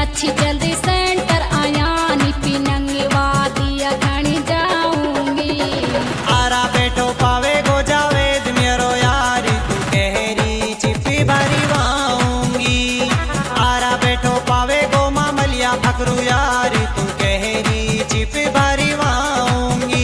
अच्छी जल्दी सेंटर आया नी पिनंगे वादिया घनी जाऊंगी। आरा बैठो पावे गो जावेद मेरो यारी तू कहरी चिप्पी भरी वाऊंगी। आरा बैठो पावे गो मामलिया फकरू यारी तू कहरी चिप्पी भरी वाऊंगी।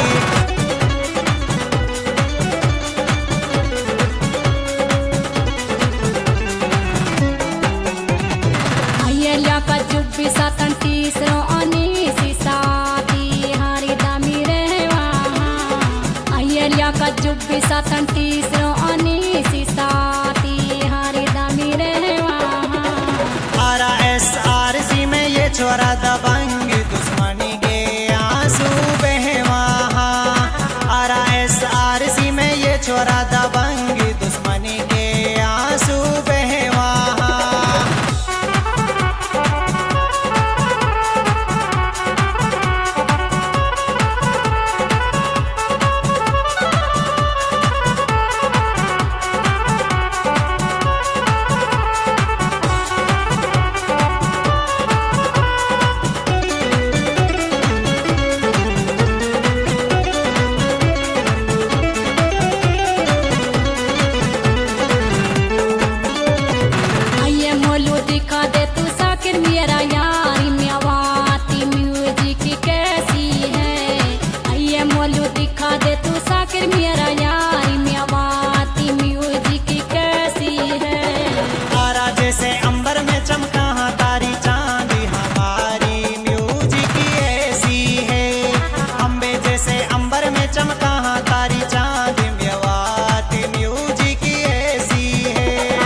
अय्या का जुब्बी सातन तीसरो अनीसी साथी हारी दामी रहवा। अय्या का जुब्बी सातन तीसरो अनीसी साथी हारी दामी रहवा। आरा SRC में ये छोरा दबंग दुश्मनी के आंसू बहवा। आरा SRC में ये छोरा दबंग दुश्मनी के आंसू बहवा। दिखा दे तू साकिर मेरा यारी म्यावाती म्यूजिक कैसी है। आइए मोलू दिखा दे तू साकिर मेरा यारी म्यावाती म्यूजिक कैसी है। आरा जैसे अंबर में चमका तारी चांदी हमारी म्यूजिक ऐसी है। अंबे जैसे अंबर में चमका तारी चांदी म्यावाती म्यूजिक ऐसी है।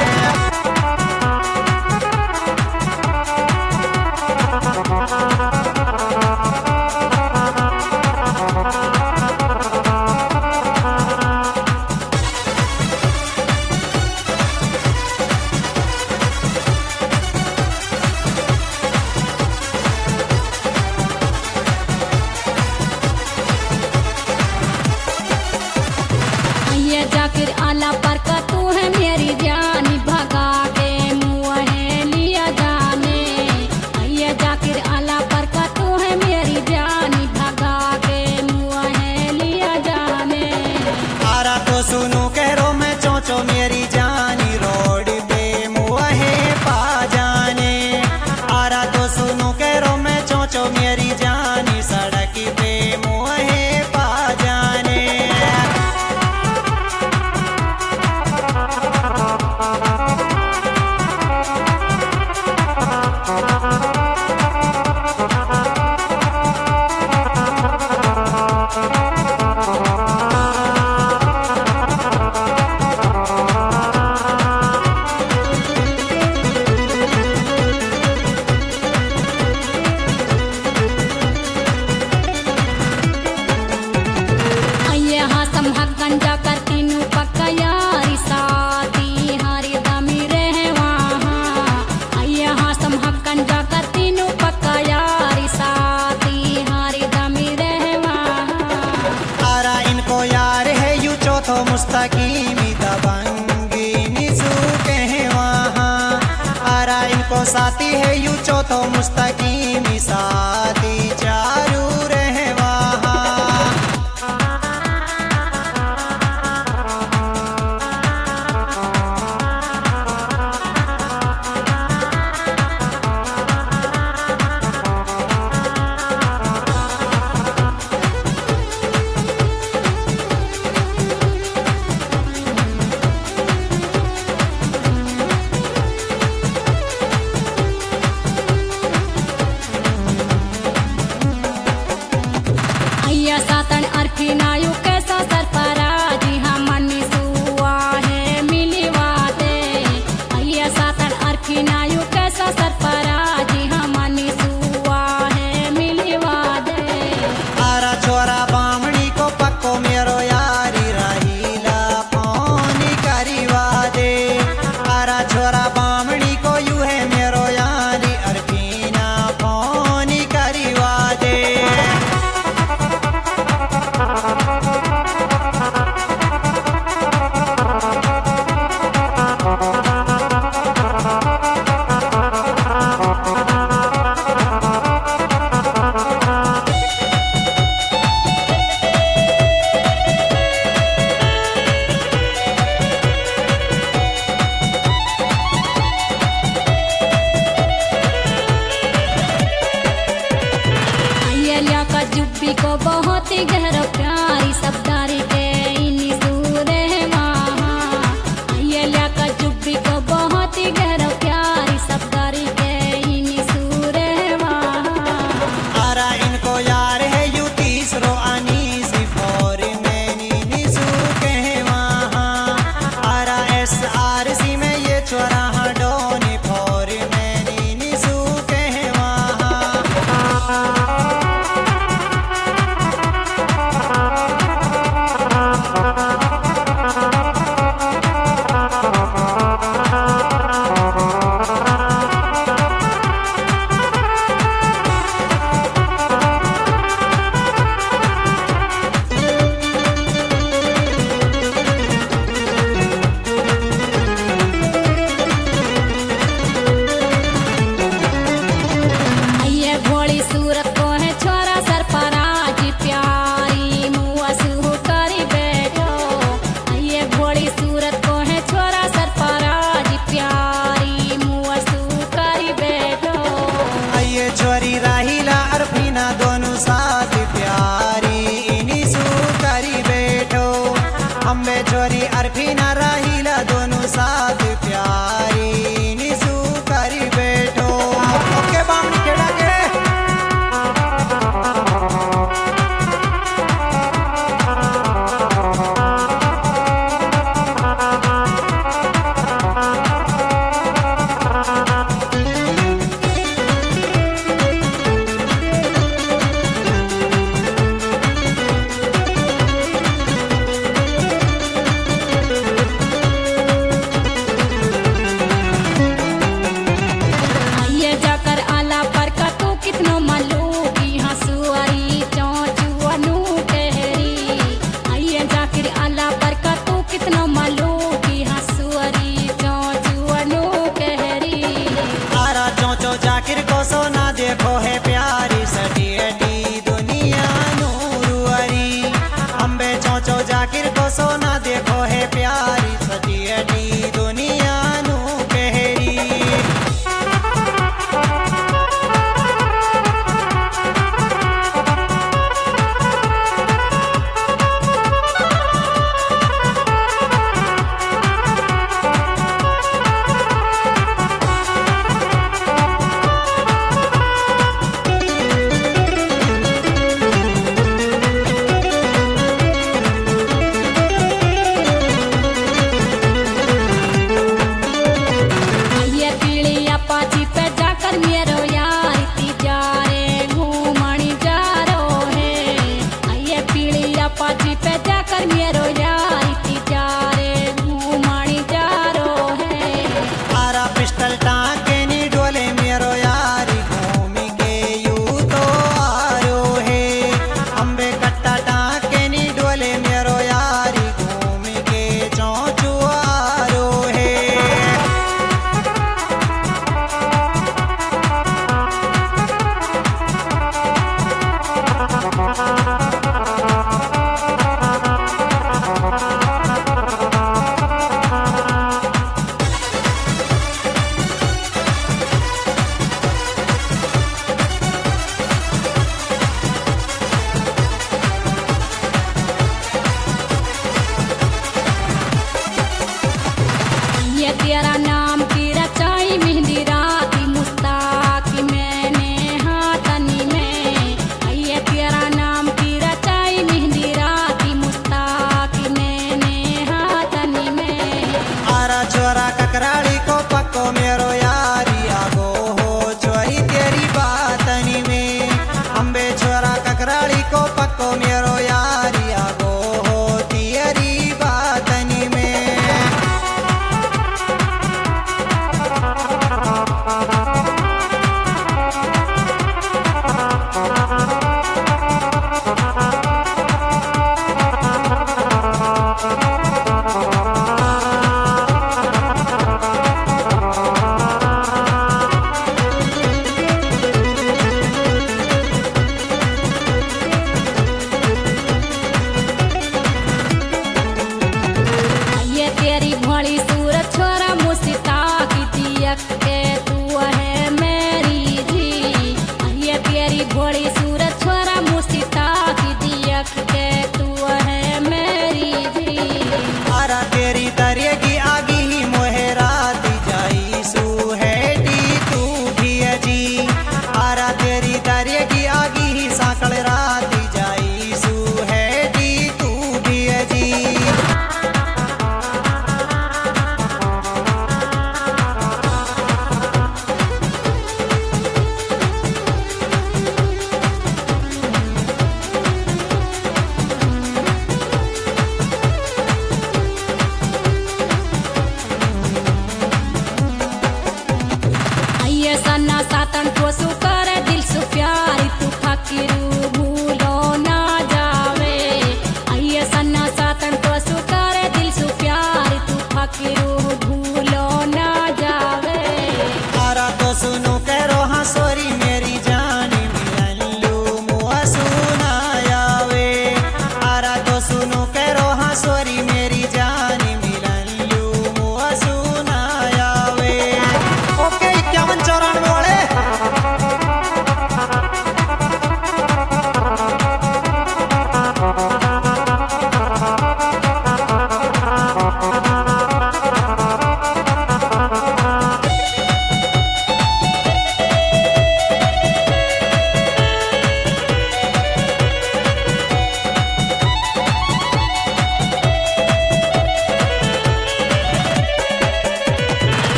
आइए जाकिर आला पर का तू है मेरी जानी भगा के मुँह है लिया जाने। आइए जाकिर आला पर का तू है मेरी जानी भगा के मुँह है लिया जाने। आरा तो सुनो कहरो मैं चोचो मेरी जानी रोड पे मुँहे पा जाने। आरा तो सुनो कहरो मैं चोचो मेरी जानी सड़क पे मुँहे पा जाने। आइए हाँ समहक गंजा कर तीनू पक्का यारी साथी हारी दामी रहवा। आइए हाँ समहक गंजा कर तीनू पक्का यारी साथी हारी दामी रहवा। आरा इनको यार है यू चौथो मुस्तकीमी दबंगी निजू कहवा। आरा इनको साथी है यू चौथो मुस्तकीमी साथी चारू रहवा।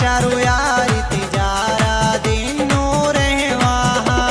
यारो यारी तिजारा दिनो रहे वहाँ।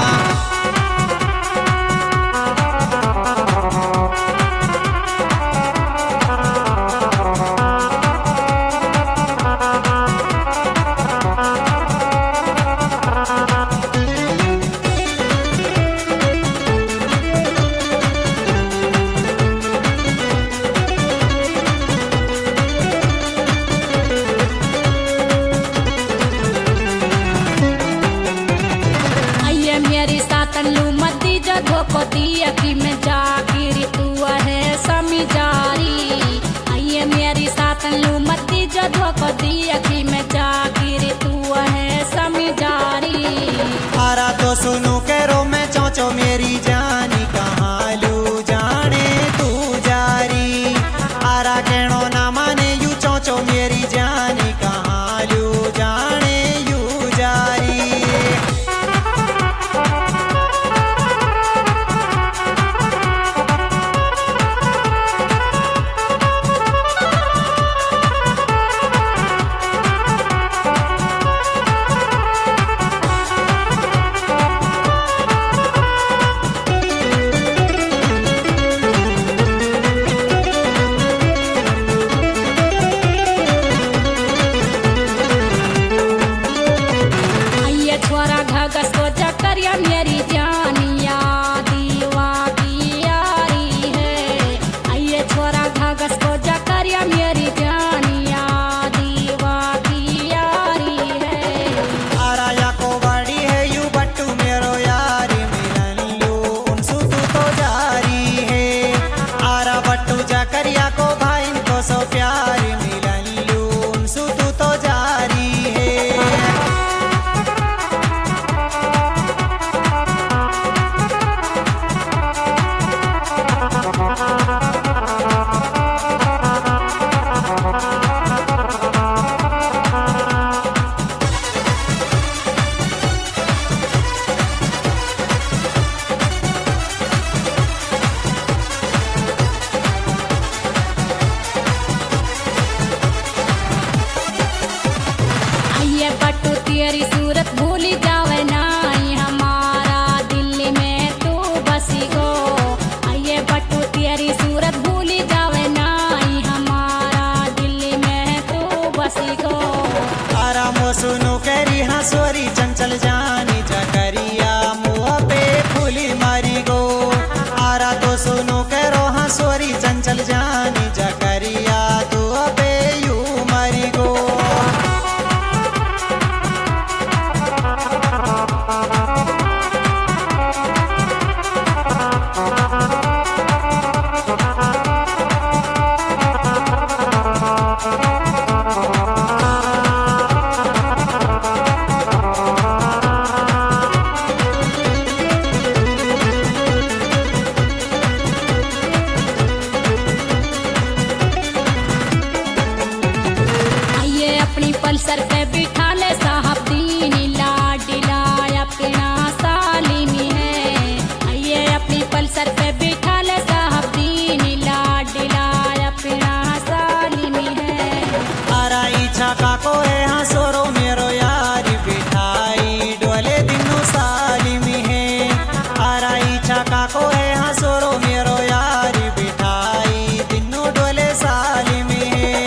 मेरी सातन लू मती जगो को दिया कि मैं जागिरी तू है समी जारी। आइए मेरी सातन लू मती जगो को दिया कि मैं जागिरी तू है समी जारी। आरा तो सुनू करो मैं चौचो मेरी जानी कहाँ लू जाने तू जारी। आरा कहनो ना माने यू चौचो मेरी जानी कहाँ लू जाने यू जारी। घगस को जकरिया मेरी जानिया दीवा की यारी है। आइए छोरा घगस को जकरिया मेरी जानिया दीवा की यारी है। आरा या को बड़ी है यू बट्टू मेरो यारी मिलन लू उनसु तू तो जारी है। आरा बट्टू जकरिया को भाई को सो प्यारी मिलन लू उनसु तू तो जारी है। बट्टू तेरी सूरत भूली जावे नाई हमारा दिल्ली में तू बसी गो। आइए बट्टू तेरी सूरत भूली जावे नाई हमारा दिल्ली में तू बसी गो। आरा मो सुनो करी हंसोरी चंचल जानी जकरिया मुँह पे फूली मारी गो। आरा तो सुनो करो हंसोरी चंचल जानी जकरिया तू पे यू मारी गो। पल्सर पे बिठा ले साहब दीनी लाडीला अपना सालिनी है। आइए अपनी पल्सर पे बिठा ले साहब दीनी लाडीला अपना सालिनी है। आरा इच्छा का को है हंसोरो मेरो यारी बिठाई डोले दिनों सालिमी है। आरा इच्छा का को है हंसोरो मेरो यारी बिठाई दिनों डोले सालिमी है।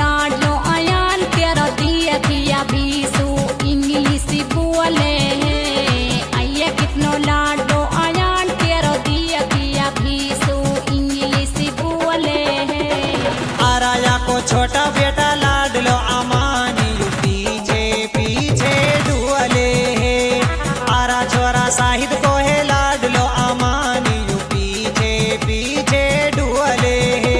लाडलो आयान तेरा दिया किया बीसू इंग्लिश बोले आइए कितनो लाडलो आयान तेरा दिया किया बीसू इंग्लिश बोले आराया को छोटा बेटा लाडलो अमानी यू पीछे पीछे डुअले है। आरा छोरा साहिद को है लाडलो अमानी यू पीछे पीछे डुअले है।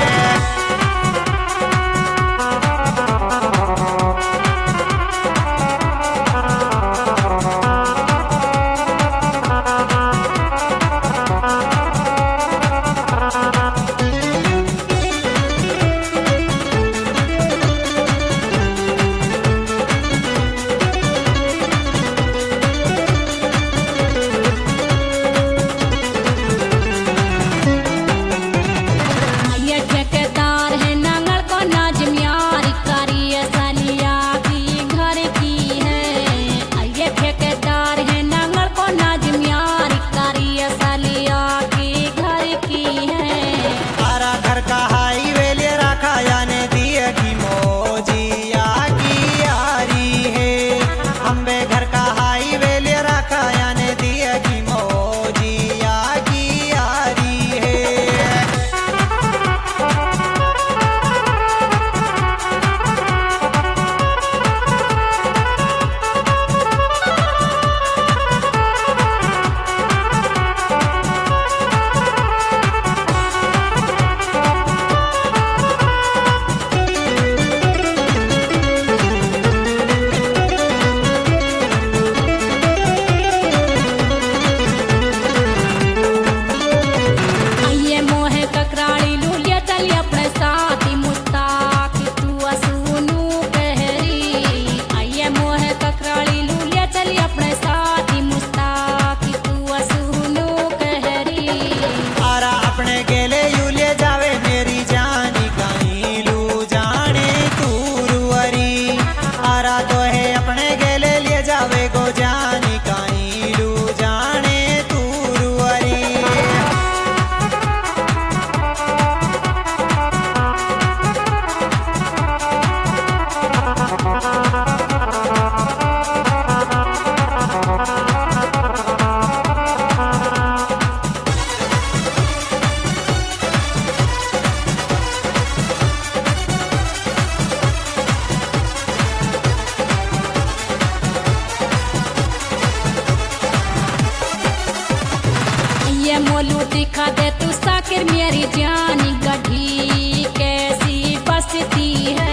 मोलू दिखा दे तू साकिर मेरी जानी गढ़ी कैसी बसती है।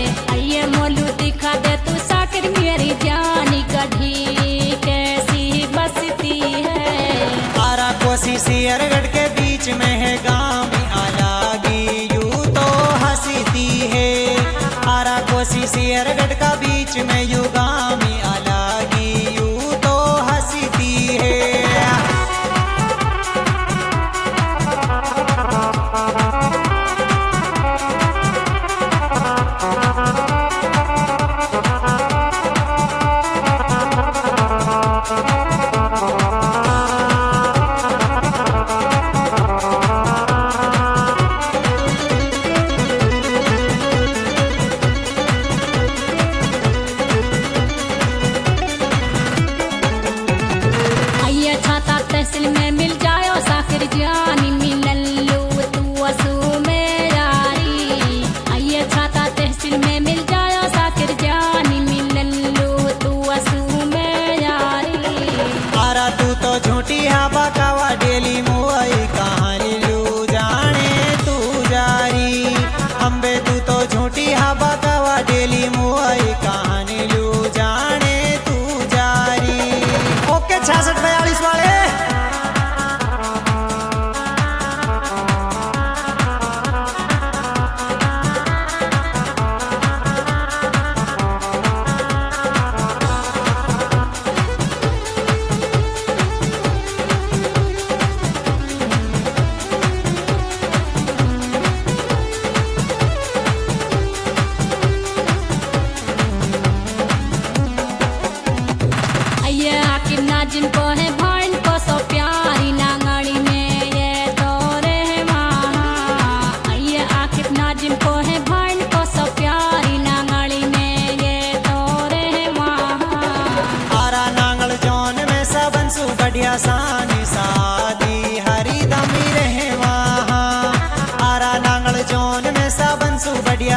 आइए मोलू दिखा दे तू साकिर मेरी जानी गढ़ी कैसी बसती है। आरा कोसी सियरगढ़ के बीच में है गाँव आलागी यू तो हंसती है। आरा कोसी सियरगढ़ का बीच में यू गाँव आलागी यू तो हंसती है।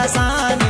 परेशानी